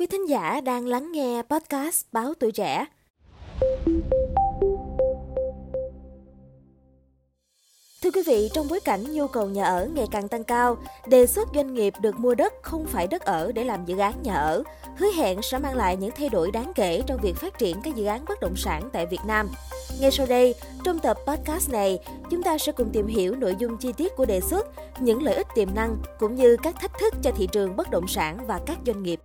quý thính giả đang lắng nghe podcast Báo Tuổi Trẻ. Thưa quý vị, trong bối cảnh nhu cầu nhà ở ngày càng tăng cao, đề xuất doanh nghiệp được mua đất không phải đất ở để làm dự án nhà ở, hứa hẹn sẽ mang lại những thay đổi đáng kể trong việc phát triển các dự án bất động sản tại Việt Nam. Ngay sau đây, trong tập podcast này, chúng ta sẽ cùng tìm hiểu nội dung chi tiết của đề xuất, những lợi ích tiềm năng cũng như các thách thức cho thị trường bất động sản và các doanh nghiệp.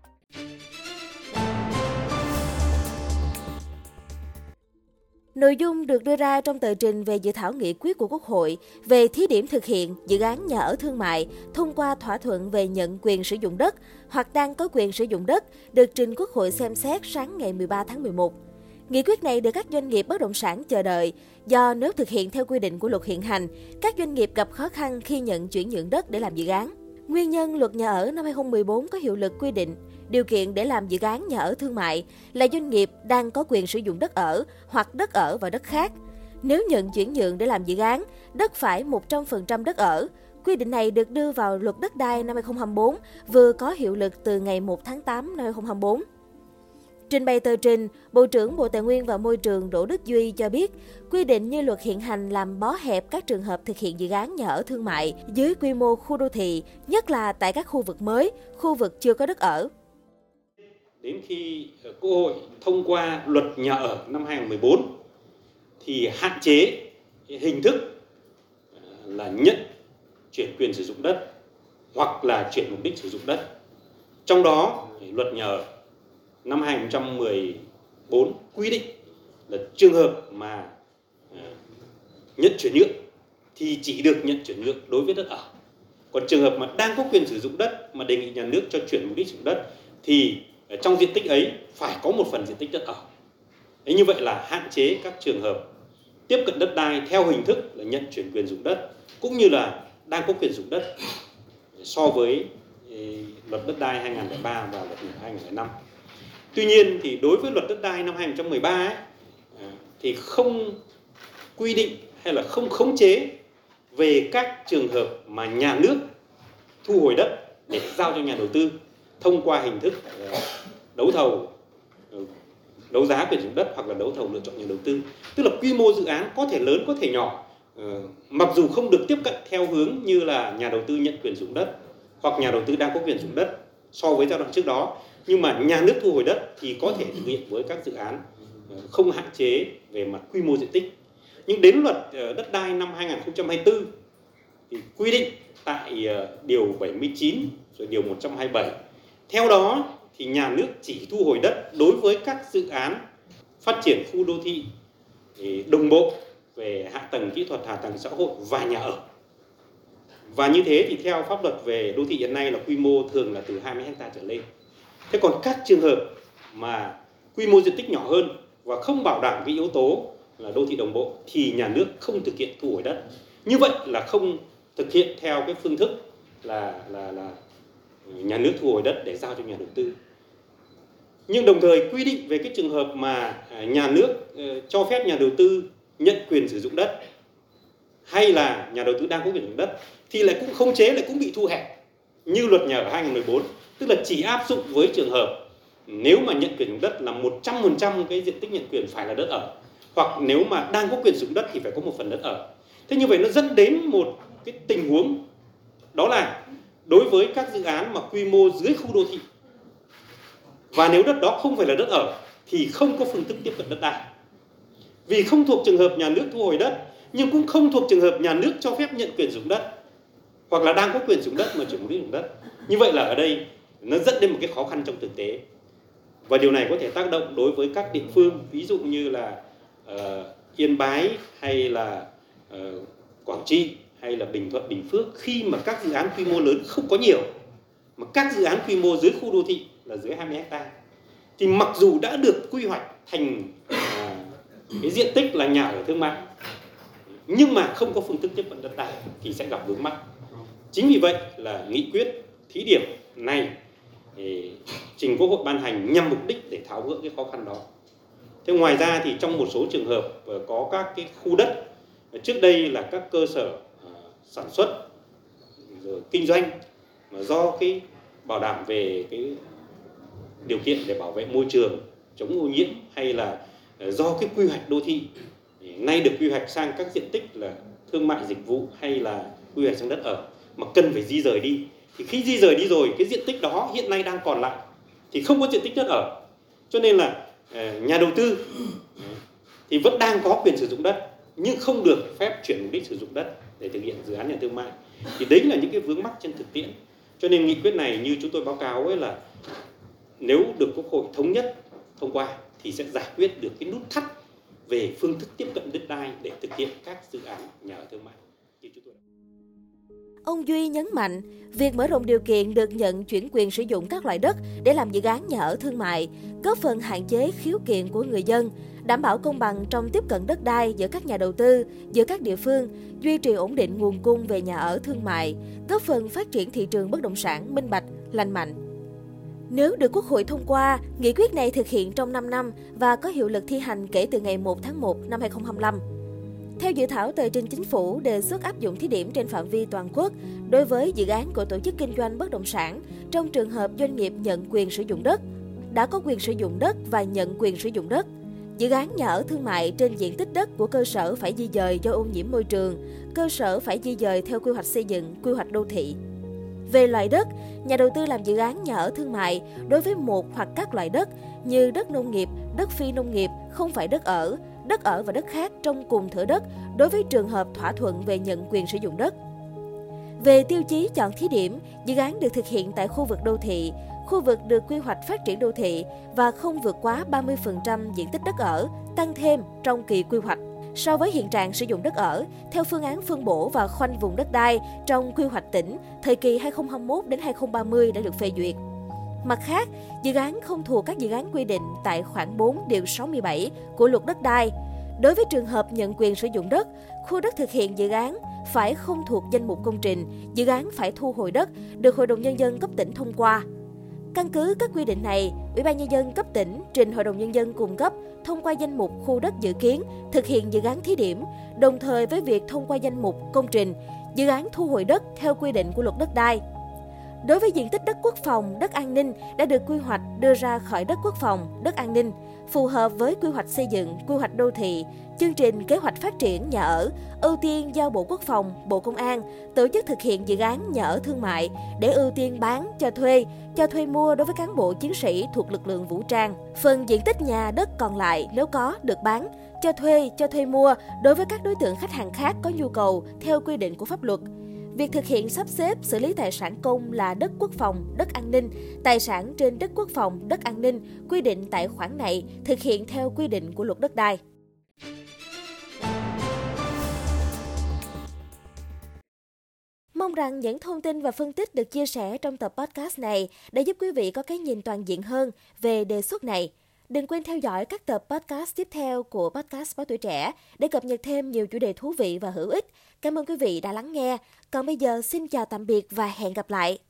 Nội dung được đưa ra trong tờ trình về dự thảo nghị quyết của Quốc hội về thí điểm thực hiện dự án nhà ở thương mại thông qua thỏa thuận về nhận quyền sử dụng đất hoặc đang có quyền sử dụng đất được trình Quốc hội xem xét sáng ngày 13 tháng 11. Nghị quyết này được các doanh nghiệp bất động sản chờ đợi do nếu thực hiện theo quy định của luật hiện hành, các doanh nghiệp gặp khó khăn khi nhận chuyển nhượng đất để làm dự án. Nguyên nhân luật nhà ở năm 2014 có hiệu lực quy định điều kiện để làm dự án nhà ở thương mại là doanh nghiệp đang có quyền sử dụng đất ở hoặc đất ở và đất khác. Nếu nhận chuyển nhượng để làm dự án, đất phải 100% đất ở. Quy định này được đưa vào luật đất đai năm 2024, vừa có hiệu lực từ ngày 1 tháng 8 năm 2024. Trình bày tờ trình, Bộ trưởng Bộ Tài nguyên và Môi trường Đỗ Đức Duy cho biết, quy định như luật hiện hành làm bó hẹp các trường hợp thực hiện dự án nhà ở thương mại dưới quy mô khu đô thị, nhất là tại các khu vực mới, khu vực chưa có đất ở. Đến khi Quốc hội thông qua luật nhà ở năm 2014 thì hạn chế hình thức là nhận chuyển quyền sử dụng đất hoặc là chuyển mục đích sử dụng đất. Trong đó, luật nhà ở năm 2014 quy định là trường hợp mà nhận chuyển nhượng thì chỉ được nhận chuyển nhượng đối với đất ở. Còn trường hợp mà đang có quyền sử dụng đất mà đề nghị nhà nước cho chuyển mục đích sử dụng đất thì trong diện tích ấy phải có một phần diện tích đất ở. Thế như vậy là hạn chế các trường hợp tiếp cận đất đai theo hình thức là nhận chuyển quyền sử dụng đất cũng như là đang có quyền sử dụng đất so với luật đất đai 2003 và luật nhà 2005. Tuy nhiên thì đối với luật đất đai năm 2013 thì không quy định hay là không khống chế về các trường hợp mà nhà nước thu hồi đất để giao cho nhà đầu tư thông qua hình thức đấu thầu, đấu giá quyền sử dụng đất hoặc là đấu thầu lựa chọn nhà đầu tư. Tức là quy mô dự án có thể lớn có thể nhỏ, mặc dù không được tiếp cận theo hướng như là nhà đầu tư nhận quyền sử dụng đất hoặc nhà đầu tư đang có quyền sử dụng đất so với giai đoạn trước đó, nhưng mà nhà nước thu hồi đất thì có thể thực hiện với các dự án không hạn chế về mặt quy mô diện tích. Nhưng đến luật đất đai năm 2024 thì quy định tại điều 79 rồi điều 127. Theo đó thì nhà nước chỉ thu hồi đất đối với các dự án phát triển khu đô thị đồng bộ về hạ tầng kỹ thuật, hạ tầng xã hội và nhà ở. Và như thế thì theo pháp luật về đô thị hiện nay là quy mô thường là từ 20 ha trở lên. Thế còn các trường hợp mà quy mô diện tích nhỏ hơn và không bảo đảm cái yếu tố là đô thị đồng bộ thì nhà nước không thực hiện thu hồi đất. Như vậy là không thực hiện theo cái phương thức là nhà nước thu hồi đất để giao cho nhà đầu tư. Nhưng đồng thời quy định về cái trường hợp mà nhà nước cho phép nhà đầu tư nhận quyền sử dụng đất hay là nhà đầu tư đang có quyền sử dụng đất thì lại cũng khống chế, lại cũng bị thu hẹp như luật nhà ở 2014, tức là chỉ áp dụng với trường hợp nếu mà nhận quyền sử dụng đất là 100% cái diện tích nhận quyền phải là đất ở, hoặc nếu mà đang có quyền sử dụng đất thì phải có một phần đất ở. Thế như vậy nó dẫn đến một cái tình huống đó là đối với các dự án mà quy mô dưới khu đô thị và nếu đất đó không phải là đất ở thì không có phương thức tiếp cận đất đai. Vì không thuộc trường hợp nhà nước thu hồi đất nhưng cũng không thuộc trường hợp nhà nước cho phép nhận quyền sử dụng đất hoặc là đang có quyền sử dụng đất mà chuyển mục đích sử dụng đất. Như vậy là ở đây nó dẫn đến một cái khó khăn trong thực tế. Và điều này có thể tác động đối với các địa phương, ví dụ như là Yên Bái hay là Quảng Trị hay là Bình Thuận, Bình Phước, khi mà các dự án quy mô lớn không có nhiều mà các dự án quy mô dưới khu đô thị là dưới 20 ha thì mặc dù đã được quy hoạch thành cái diện tích là nhà ở thương mại nhưng mà không có phương thức tiếp cận đất đai thì sẽ gặp vướng mắc. Chính vì vậy là nghị quyết thí điểm này trình Quốc hội ban hành nhằm mục đích để tháo gỡ cái khó khăn đó. Thế ngoài ra thì trong một số trường hợp có các cái khu đất trước đây là các cơ sở sản xuất rồi kinh doanh mà do cái bảo đảm về cái điều kiện để bảo vệ môi trường, chống ô nhiễm, hay là do cái quy hoạch đô thị nay được quy hoạch sang các diện tích là thương mại dịch vụ hay là quy hoạch sang đất ở mà cần phải di rời đi. Thì khi di rời đi rồi, cái diện tích đó hiện nay đang còn lại thì không có diện tích đất ở. Cho nên là nhà đầu tư thì vẫn đang có quyền sử dụng đất nhưng không được phép chuyển mục đích sử dụng đất để thực hiện dự án nhà thương mại. Thì đấy là những cái vướng mắc trên thực tiễn. Cho nên nghị quyết này như chúng tôi báo cáo ấy là nếu được Quốc hội thống nhất thông qua thì sẽ giải quyết được cái nút thắt về phương thức tiếp cận đất đai để thực hiện các dự án nhà ở thương mại. Ông Duy nhấn mạnh, việc mở rộng điều kiện được nhận chuyển quyền sử dụng các loại đất để làm dự án nhà ở thương mại, góp phần hạn chế khiếu kiện của người dân, đảm bảo công bằng trong tiếp cận đất đai giữa các nhà đầu tư, giữa các địa phương, duy trì ổn định nguồn cung về nhà ở thương mại, góp phần phát triển thị trường bất động sản minh bạch, lành mạnh. Nếu được Quốc hội thông qua, nghị quyết này thực hiện trong 5 năm và có hiệu lực thi hành kể từ ngày 1 tháng 1 năm 2025. Theo dự thảo tờ trình chính phủ đề xuất áp dụng thí điểm trên phạm vi toàn quốc đối với dự án của tổ chức kinh doanh bất động sản trong trường hợp doanh nghiệp nhận quyền sử dụng đất, đã có quyền sử dụng đất và nhận quyền sử dụng đất. Dự án nhà ở thương mại trên diện tích đất của cơ sở phải di dời do ô nhiễm môi trường, cơ sở phải di dời theo quy hoạch xây dựng, quy hoạch đô thị. Về loại đất, nhà đầu tư làm dự án nhà ở thương mại đối với một hoặc các loại đất như đất nông nghiệp, đất phi nông nghiệp, không phải đất ở và đất khác trong cùng thửa đất đối với trường hợp thỏa thuận về nhận quyền sử dụng đất. Về tiêu chí chọn thí điểm, dự án được thực hiện tại khu vực đô thị, khu vực được quy hoạch phát triển đô thị và không vượt quá 30% diện tích đất ở, tăng thêm trong kỳ quy hoạch so với hiện trạng sử dụng đất ở theo phương án phân bổ và khoanh vùng đất đai trong quy hoạch tỉnh thời kỳ 2021 đến 2030 đã được phê duyệt. Mặt khác, dự án không thuộc các dự án quy định tại khoản 4 điều 67 của Luật Đất đai. Đối với trường hợp nhận quyền sử dụng đất, khu đất thực hiện dự án phải không thuộc danh mục công trình, dự án phải thu hồi đất, được Hội đồng Nhân dân cấp tỉnh thông qua. Căn cứ các quy định này, Ủy ban Nhân dân cấp tỉnh trình Hội đồng Nhân dân cung cấp thông qua danh mục khu đất dự kiến thực hiện dự án thí điểm, đồng thời với việc thông qua danh mục công trình, dự án thu hồi đất theo quy định của Luật Đất đai. Đối với diện tích đất quốc phòng, đất an ninh đã được quy hoạch đưa ra khỏi đất quốc phòng, đất an ninh, phù hợp với quy hoạch xây dựng, quy hoạch đô thị, chương trình kế hoạch phát triển nhà ở, ưu tiên giao Bộ Quốc phòng, Bộ Công an tổ chức thực hiện dự án nhà ở thương mại để ưu tiên bán, cho thuê mua đối với cán bộ chiến sĩ thuộc lực lượng vũ trang. Phần diện tích nhà đất còn lại nếu có được bán, cho thuê mua đối với các đối tượng khách hàng khác có nhu cầu theo quy định của pháp luật. Việc thực hiện sắp xếp xử lý tài sản công là đất quốc phòng, đất an ninh, tài sản trên đất quốc phòng, đất an ninh quy định tại khoản này thực hiện theo quy định của Luật Đất đai. Mong rằng những thông tin và phân tích được chia sẻ trong tập podcast này đã giúp quý vị có cái nhìn toàn diện hơn về đề xuất này. Đừng quên theo dõi các tập podcast tiếp theo của podcast Báo Tuổi Trẻ để cập nhật thêm nhiều chủ đề thú vị và hữu ích. Cảm ơn quý vị đã lắng nghe. Còn bây giờ xin chào tạm biệt và hẹn gặp lại.